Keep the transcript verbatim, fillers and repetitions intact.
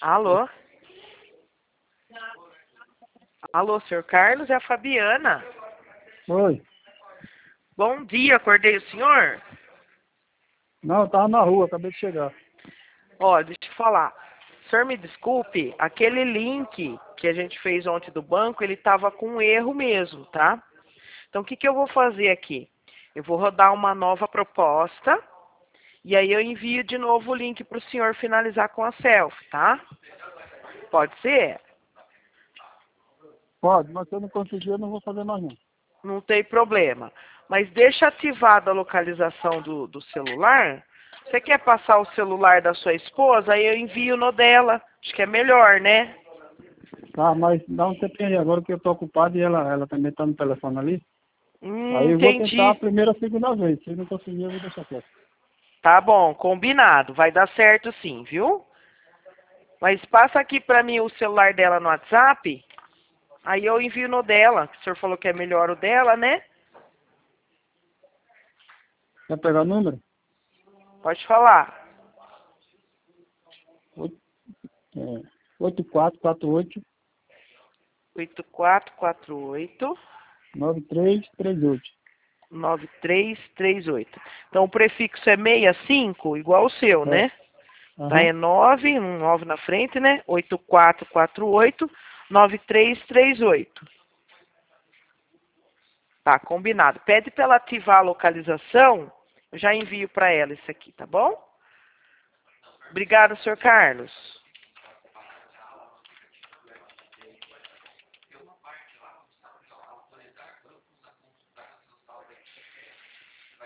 Alô? Alô, senhor Carlos, é a Fabiana. Oi. Bom dia, acordei o senhor? Não, eu tava na rua, acabei de chegar. Ó, deixa eu falar. O senhor me desculpe, aquele link que a gente fez ontem do banco, ele estava com um erro mesmo, tá? Então, o que, que eu vou fazer aqui? Eu vou rodar uma nova proposta e aí eu envio de novo o link para o senhor finalizar com a selfie, tá? Pode ser? Pode, mas se eu não conseguir, eu não vou fazer mais não. Não tem problema. Mas deixa ativada a localização do, do celular. Você quer passar o celular da sua esposa? Aí eu envio no dela. Acho que é melhor, né? Tá, mas dá um tempinho aí agora que eu tô ocupado e ela, ela também tá no telefone ali. Hum, Aí eu vou tentar a entendi. primeira ou segunda vez. Se eu não conseguir, eu vou deixar quieto. Tá bom, combinado. Vai dar certo sim, viu? Mas passa aqui pra mim o celular dela no WhatsApp. Aí eu envio no dela. O senhor falou que é melhor o dela, né? Quer pegar o número? Pode falar. Oito- É, oito quatro quatro oito oito quatro quatro oito nove três três oito. nove três três oito. Então o prefixo é sessenta e cinco, igual o seu, É. né? Tá, Aham. é nove, um nove na frente, né? oito quatro quatro oito nove três três oito. Tá, combinado. Pede para ela ativar a localização, eu já envio para ela isso aqui, tá bom? Obrigado, senhor Carlos.